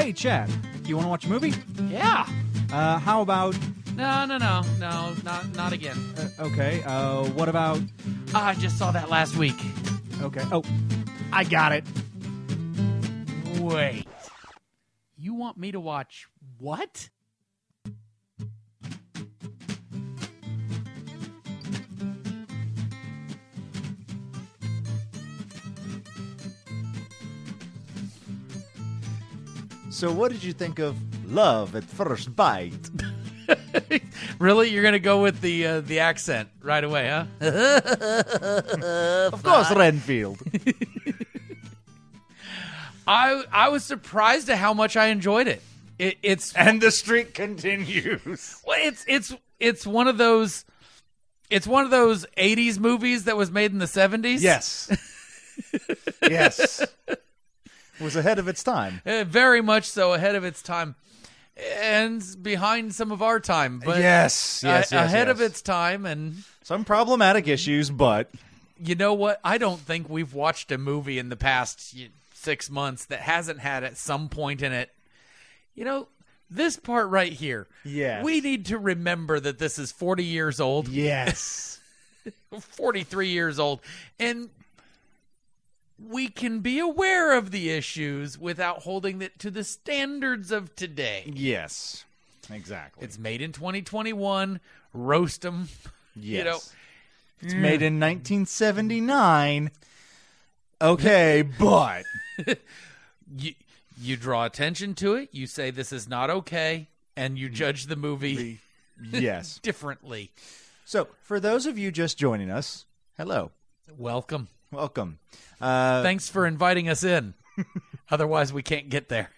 Hey, Chad, you want to watch a movie? Yeah. How about... No, not again. Okay, what about... I just saw that last week. Okay, oh, I got it. Wait. You want me to watch what? So what did you think of Love at First Bite? Really? You're going to go with the accent right away, huh? Of course, Renfield. I was surprised at how much I enjoyed it. It's And the streak continues. well, it's one of those 80s movies that was made in the 70s. Yes. Yes. It was ahead of its time. Very much so ahead of its time. And behind some of our time, but Yes. ahead of its time. And some problematic issues, but you know what? I don't think we've watched a movie in the past 6 months that hasn't had at some point in it. You know, this part right here. Yes. We need to remember that this is 40 years old. yes. 43 years old, and we can be aware of the issues without holding it to the standards of today. Yes. Exactly. It's made in 2021. Roast them. yes. You know, It's made in 1979. Okay, but you draw attention to it. You say this is not okay, and you judge the movie yes. differently. So, for those of you just joining us, hello. Welcome. Welcome. Thanks for inviting us in. Otherwise, we can't get there.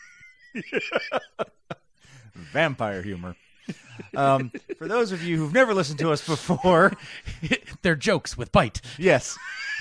Vampire humor. For those of you who've never listened to us before, They're jokes with bite. yes.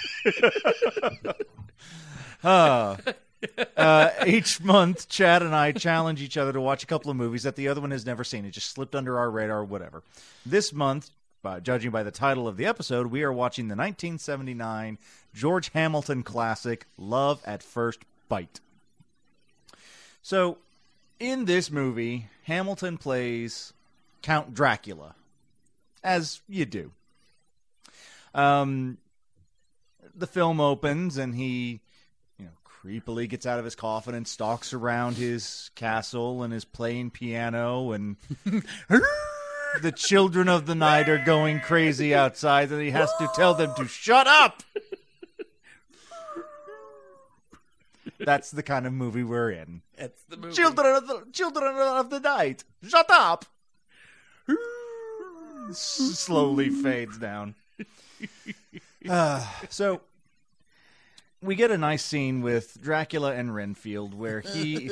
Each month, Chad and I challenge each other to watch a couple of movies that the other one has never seen. It just slipped under our radar or whatever. This month, judging by the title of the episode, we are watching the 1979 George Hamilton classic, Love at First Bite. So, in this movie, Hamilton plays Count Dracula, as you do. The film opens, and he creepily gets out of his coffin and stalks around his castle and is playing piano, and the children of the night are going crazy outside, and he has to tell them to shut up. That's the kind of movie we're in. That's the movie. Children of the night, shut up. Slowly fades down. So we get a nice scene with Dracula and Renfield where he...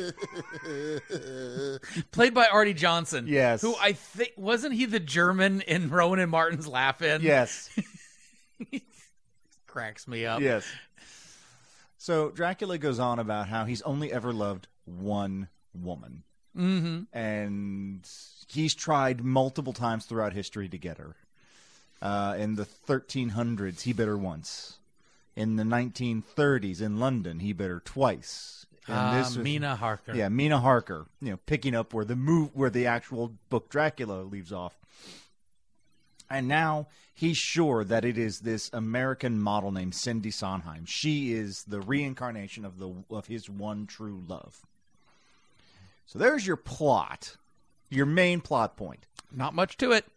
Played by Artie Johnson. Yes. Who I think... Wasn't he the German in Rowan and Martin's Laugh-In? Yes. Cracks me up. Yes. So Dracula goes on about how he's only ever loved one woman. Mm-hmm. And he's tried multiple times throughout history to get her. In the 1300s, he bit her once. In the 1930s in London, he bit her twice. And Mina Harker. Yeah, Mina Harker. Picking up where the actual book Dracula leaves off. And now he's sure that it is this American model named Cindy Sondheim. She is the reincarnation of his one true love. So there's your plot, your main plot point. Not much to it.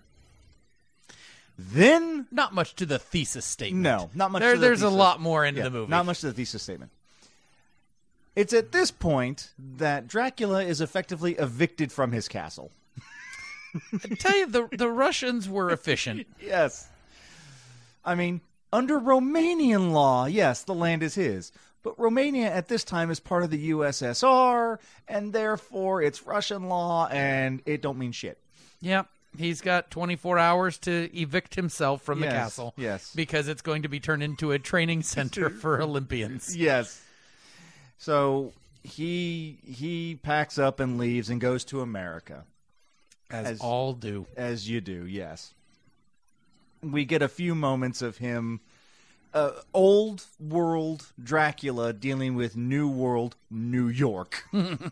Then, Not much to the thesis statement. no, not much. There's a lot more into the movie. Not much to the thesis statement. It's at this point that Dracula is effectively evicted from his castle. I tell you, the Russians were efficient. Yes. I mean, under Romanian law, yes, the land is his. But Romania at this time is part of the USSR, and therefore it's Russian law, and it don't mean shit. Yeah. He's got 24 hours to evict himself from the Yes, castle. yes. Because it's going to be turned into a training center for Olympians. Yes. So he packs up and leaves and goes to America. As all do. As you do, yes. We get a few moments of him old world Dracula dealing with new world New York.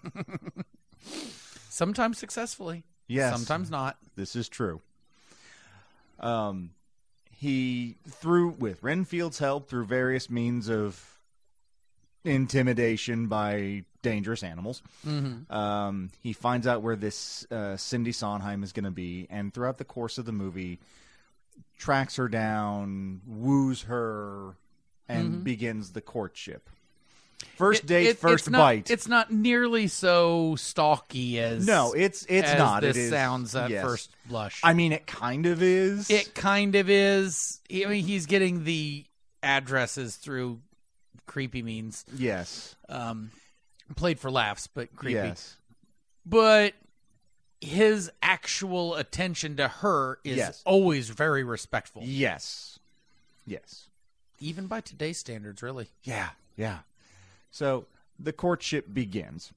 Sometimes successfully. Yes. Sometimes not. This is true. He, with Renfield's help, through various means of intimidation by dangerous animals, he finds out where this Cindy Sondheim is going to be, and throughout the course of the movie, tracks her down, woos her, and begins the courtship. First date, first bite. It's not nearly so stalky as it's as not. This it is, sounds at yes. first blush. I mean, it kind of is. It kind of is. I mean, he's getting the addresses through creepy means. Yes. Played for laughs, but creepy. Yes. But his actual attention to her is always very respectful. Yes. Yes. Even by today's standards, really. Yeah. Yeah. So the courtship begins.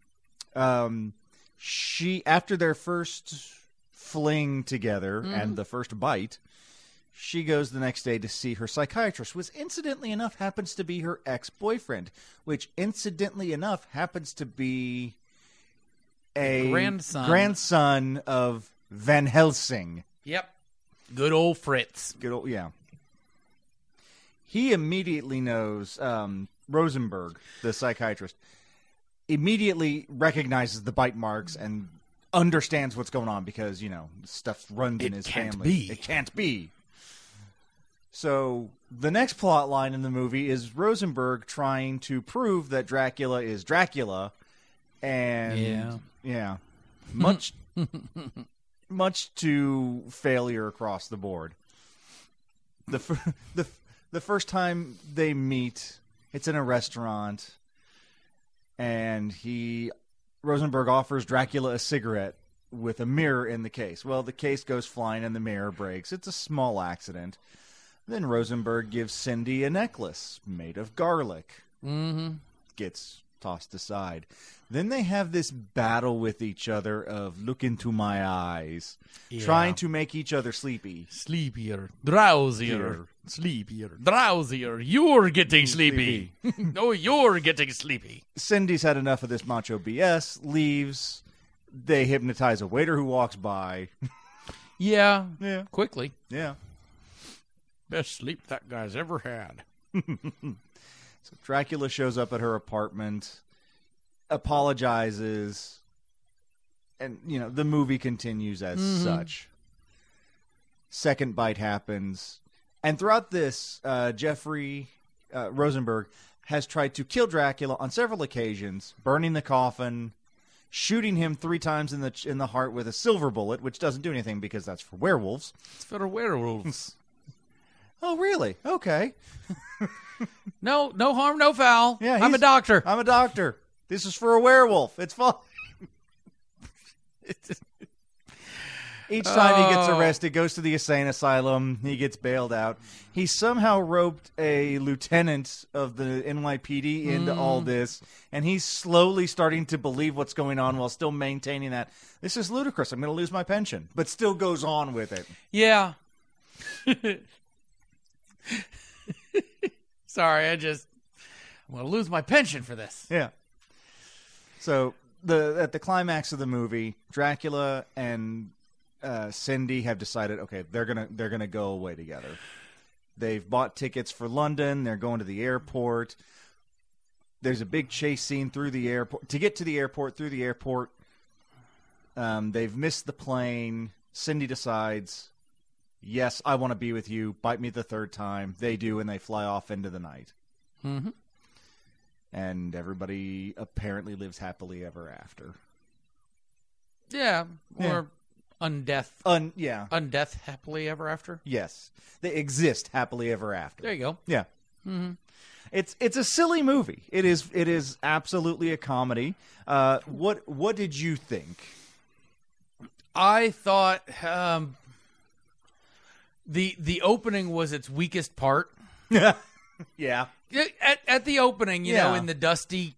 After their first fling together and the first bite, she goes the next day to see her psychiatrist, which incidentally enough happens to be her ex-boyfriend, which incidentally enough happens to be a grandson of Van Helsing. Yep. Good old Fritz. Good old, yeah. He immediately knows, Rosenberg, the psychiatrist, immediately recognizes the bite marks and understands what's going on because, stuff runs in his family. It can't be. So the next plot line in the movie is Rosenberg trying to prove that Dracula is Dracula, and much to failure across the board. The first time they meet, it's in a restaurant, and Rosenberg offers Dracula a cigarette with a mirror in the case. Well, the case goes flying and the mirror breaks. It's a small accident. Then Rosenberg gives Cindy a necklace made of garlic. Gets tossed aside. Then they have this battle with each other of look into my eyes, trying to make each other sleepy. Sleepier, drowsier, sleepier, drowsier. You're getting sleepy. No, you're getting sleepy. Cindy's had enough of this macho BS, leaves. They hypnotize a waiter who walks by. Yeah. Quickly. Yeah. Best sleep that guy's ever had. So Dracula shows up at her apartment, apologizes, and, the movie continues as such. Second bite happens. And throughout this, Jeffrey Rosenberg has tried to kill Dracula on several occasions, burning the coffin, shooting him 3 times in the heart with a silver bullet, which doesn't do anything because that's for werewolves. It's for werewolves. Oh, really? Okay. No harm, no foul. Yeah, I'm a doctor. I'm a doctor. This is for a werewolf. It's fine. Each time he gets arrested, goes to the insane asylum, he gets bailed out. He somehow roped a lieutenant of the NYPD into all this, and he's slowly starting to believe what's going on while still maintaining that this is ludicrous. I'm going to lose my pension, but still goes on with it. Yeah. Sorry, I'm going to lose my pension for this. Yeah. So at the climax of the movie, Dracula and Cindy have decided, okay, they're gonna go away together. They've bought tickets for London. They're going to the airport. There's a big chase scene through the airport to get to the airport. Through the airport, they've missed the plane. Cindy decides, yes, I want to be with you. Bite me the third time. They do, and they fly off into the night. Mm-hmm. And everybody apparently lives happily ever after. Yeah, or undeath. Undeath happily ever after. Yes, they exist happily ever after. There you go. Yeah. Mm-hmm. It's a silly movie. It is absolutely a comedy. What did you think? I thought the opening was its weakest part. Yeah. At the opening, you know, in the dusty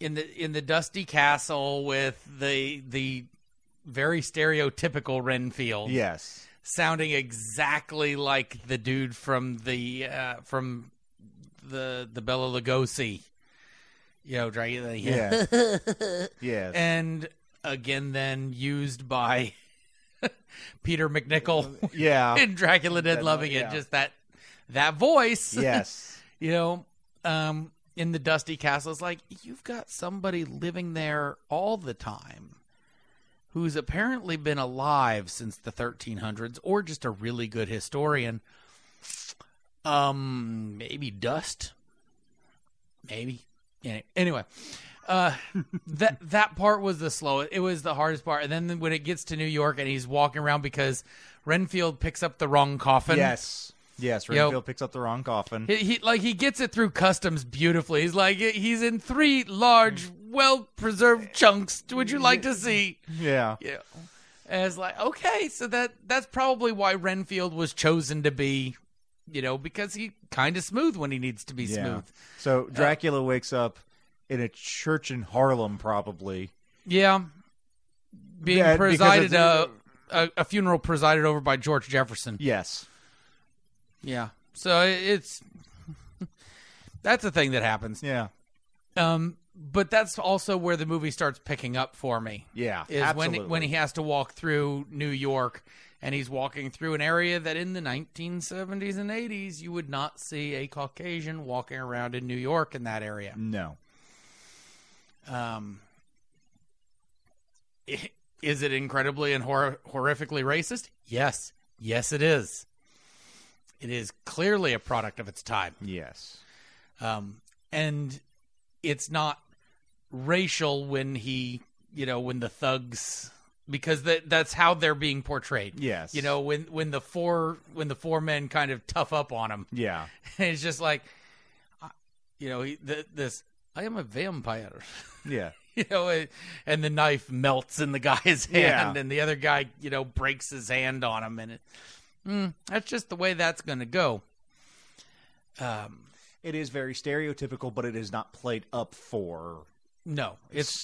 castle with the very stereotypical Renfield. Yes. Sounding exactly like the dude from the the Bela Lugosi, Dracula. Yeah. Yes. And again, then used by Peter McNichol Yeah. in Dracula Dead Loving It. yeah. Just that voice. Yes. In the Dusty Castle, it's like you've got somebody living there all the time who's apparently been alive since the 1300s, or just a really good historian. Maybe Dust. Maybe. Anyway, that part was the slowest. It was the hardest part. And then when it gets to New York and he's walking around because Renfield picks up the wrong coffin. Yes. Renfield picks up the wrong coffin. He gets it through customs beautifully. He's in 3 large, well-preserved chunks. Would you like to see? Yeah. Yeah. And it's like, okay, so that's probably why Renfield was chosen to be, because he's kind of smooth when he needs to be smooth. So Dracula wakes up in a church in Harlem, probably. Yeah. Being presided, a funeral presided over by George Jefferson. Yes. Yeah. So that's a thing that happens. Yeah. But that's also where the movie starts picking up for me. Yeah, is absolutely. when he has to walk through New York, and he's walking through an area that in the 1970s and 80s you would not see a Caucasian walking around in New York in that area. No. Is it incredibly and horrifically racist? Yes. Yes, it is. It is clearly a product of its time. Yes. And it's not racial when when the thugs, because that's how they're being portrayed. Yes. When the four men kind of tough up on him. Yeah. It's just like, this, I am a vampire. Yeah. And the knife melts in the guy's hand, Yeah. and the other guy, breaks his hand on him, and that's just the way that's going to go. It is very stereotypical, but it is not played up for. No,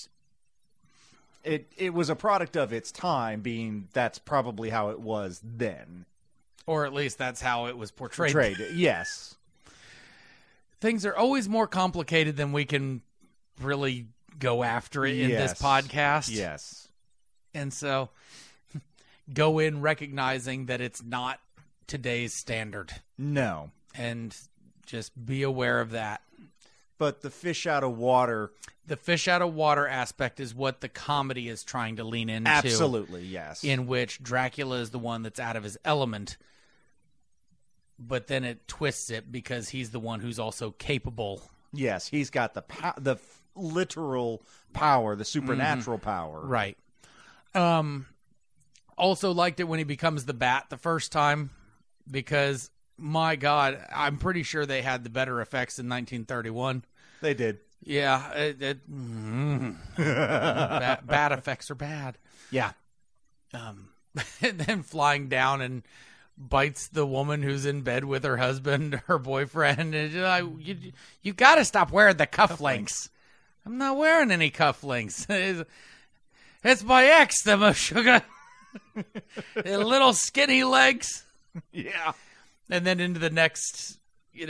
It was a product of its time, being that's probably how it was then. Or at least that's how it was portrayed. Yes. Things are always more complicated than we can really go after it in this podcast. Yes. And so go in recognizing that it's not today's standard. No. And just be aware of that. But the fish out of water. The fish out of water aspect is what the comedy is trying to lean into. Absolutely, yes. In which Dracula is the one that's out of his element. But then it twists it because he's the one who's also capable. Yes, he's got the literal power, the supernatural power. Right. Also liked it when he becomes the Bat the first time, because, my God, I'm pretty sure they had the better effects in 1931. They did. Yeah. Bat effects are bad. Yeah. And then flying down and bites the woman who's in bed with her husband, her boyfriend. And you got to stop wearing the cufflinks. I'm not wearing any cufflinks. It's my ex, the sugar. Little skinny legs. Yeah. And then into the next,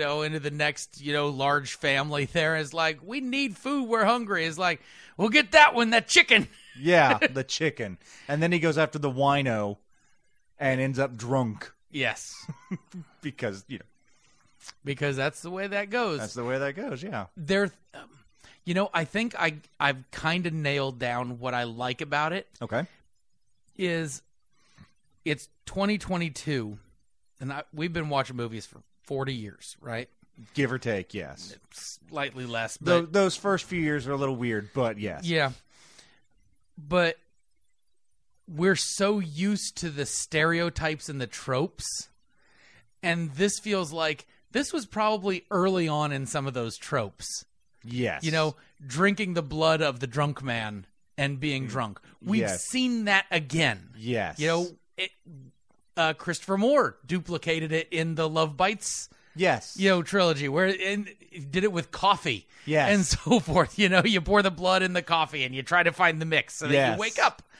large family there is like, we need food. We're hungry. It's like, we'll get that one, that chicken. Yeah, the chicken. And then he goes after the wino and ends up drunk. Yes. Because that's the way that goes. That's the way that goes, yeah. I think I've kind of nailed down what I like about it. Okay. Is it's 2022, and we've been watching movies for 40 years, right? Give or take, yes. Slightly less. But Those first few years are a little weird, but yes. Yeah. But we're so used to the stereotypes and the tropes, and this feels like this was probably early on in some of those tropes. Yes. Drinking the blood of the drunk man and being drunk. We've seen that again. Yes. Christopher Moore duplicated it in the Love Bites trilogy, where he did it with coffee. Yes. And so forth. You pour the blood in the coffee and you try to find the mix so that you wake up.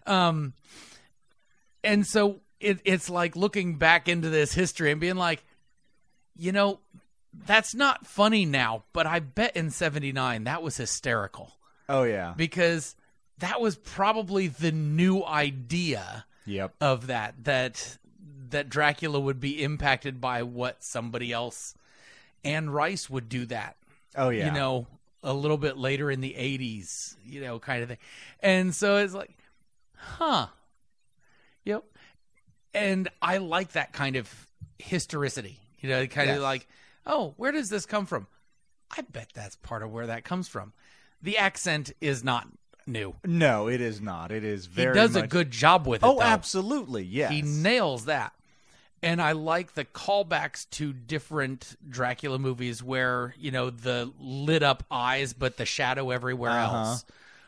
And so it's like looking back into this history and being like, that's not funny now, but I bet in 79 that was hysterical Oh yeah. because that was probably the new idea Yep. of that Dracula would be impacted by what somebody else. Anne Rice would do that. Oh yeah. You know, a little bit later in the 80s, you know, kind of thing. And so it's like, huh. Yep. And I like that kind of historicity. You know, kind of Yes. like, oh, where does this come from? I bet that's part of where that comes from. The accent is not new. No, it is not. It is He very does a much- good job with it, Oh, though. absolutely. Yes. He nails that. And I like the callbacks to different Dracula movies where, you know, the lit up eyes, but the shadow everywhere else.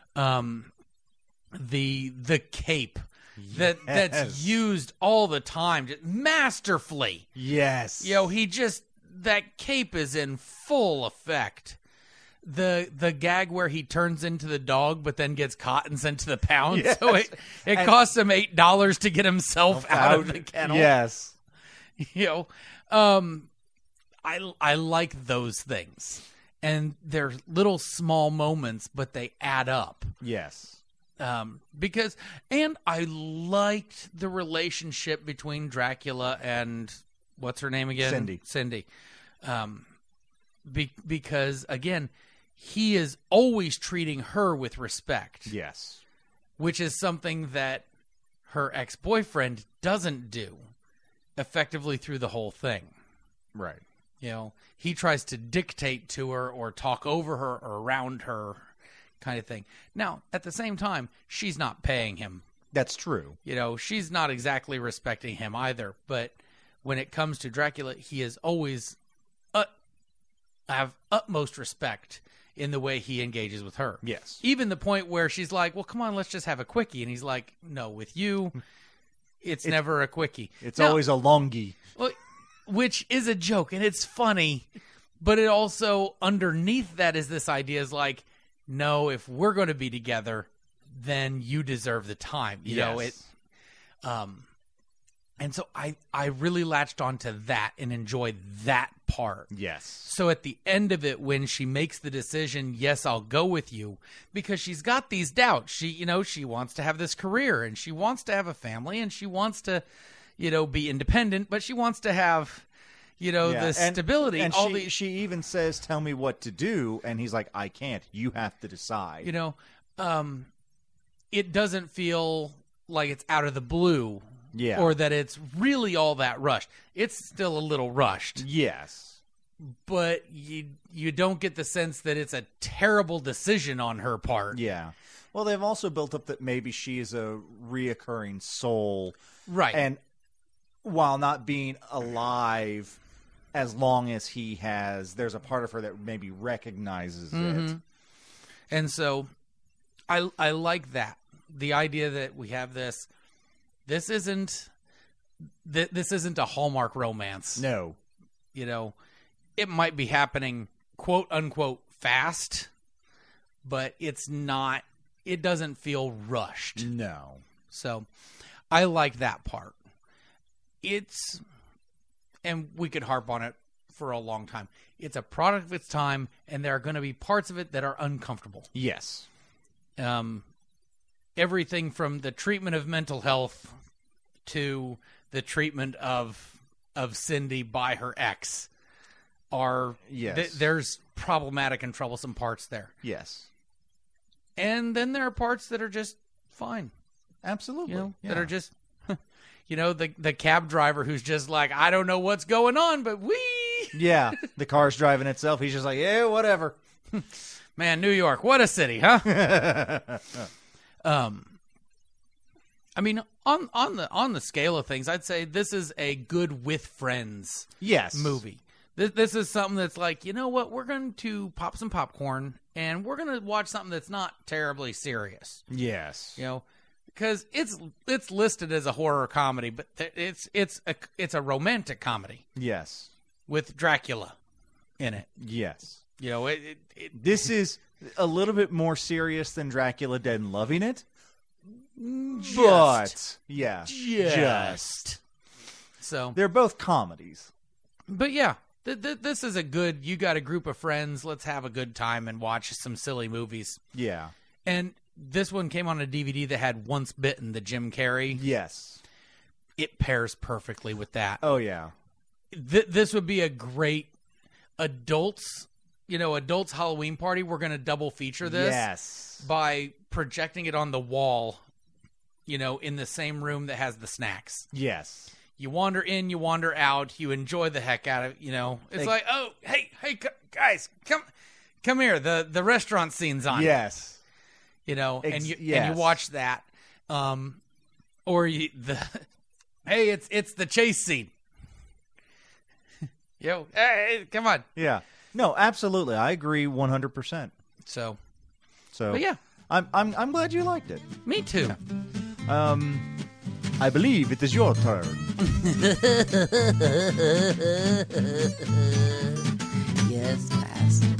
The cape that's Yes. used all the time, just masterfully. Yes. You know, that cape is in full effect. The gag where he turns into the dog but then gets caught and sent to the pound. Yes. So it And- costs him $8 to get himself out of the kennel. Yes. You know, I like those things. And they're little small moments, but they add up. Yes. Because I liked the relationship between Dracula and what's her name again? Cindy. Because again, he is always treating her with respect, Yes. which is something that her ex-boyfriend doesn't do effectively through the whole thing. Right. You know, he tries to dictate to her or talk over her or around her kind of thing. Now, at the same time, she's not paying him. That's true. You know, she's not exactly respecting him either. But when it comes to Dracula, he is always have utmost respect in the way he engages with her. Yes. Even the point where she's like, well, come on, let's just have a quickie. And he's like, no, with you, it's never a quickie. It's Now, always a longie. well, which is a joke, and it's funny, but it also, underneath that is this idea is like, no, if we're going to be together, then you deserve the time. You know, it. And so I really latched onto that and enjoyed that part. Yes. So at the end of it, when she makes the decision, yes, I'll go with you, because she's got these doubts. She wants to have this career, and she wants to have a family, and she wants to, be independent, but she wants to have, the stability. And all she even says, tell me what to do. And he's like, I can't. You have to decide. It doesn't feel like it's out of the blue. Yeah. Or that it's really all that rushed. It's still a little rushed. Yes. But you don't get the sense that it's a terrible decision on her part. Yeah. Well, they've also built up that maybe she is a reoccurring soul. Right. And while not being alive as long as he has, there's a part of her that maybe recognizes it. And so I like that. The idea that we have this isn't a Hallmark romance. No. It might be happening quote unquote fast, but it's not, it doesn't feel rushed. No. So I like that part. And we could harp on it for a long time. It's a product of its time, and there are going to be parts of it that are uncomfortable. Yes. Everything from the treatment of mental health to the treatment of Cindy by her ex are there's problematic and troublesome parts there. Yes. And then there are parts that are just fine. Absolutely. That are just the cab driver who's just like, I don't know what's going on, but Yeah, the car's driving itself. He's just like, yeah, whatever. Man, New York, what a city, huh? I mean, on the scale of things, I'd say this is a good with friends movie. This is something that's like, you know what, we're going to pop some popcorn and we're going to watch something that's not terribly serious. Yes. Because it's listed as a horror comedy, but it's a romantic comedy. Yes. With Dracula in it. Yes. This is a little bit more serious than Dracula Dead and Loving It. Just. Yeah. Just. So they're both comedies. But yeah, This is a good, you got a group of friends, let's have a good time and watch some silly movies. Yeah. And this one came on a DVD that had Once Bitten, the Jim Carrey. Yes. It pairs perfectly with that. Oh, yeah. This would be a great adults Halloween party. We're going to double feature this. Yes. By projecting it on the wall, in the same room that has the snacks. Yes. You wander in, you wander out, you enjoy the heck out of it, It's like, oh, hey, guys, come here. The restaurant scene's on. Yes. And you watch that. Hey, it's the chase scene. Hey, come on. Yeah. No, absolutely. I agree 100%. So, but yeah. I'm glad you liked it. Me too. I believe it is your turn. Yes, Master.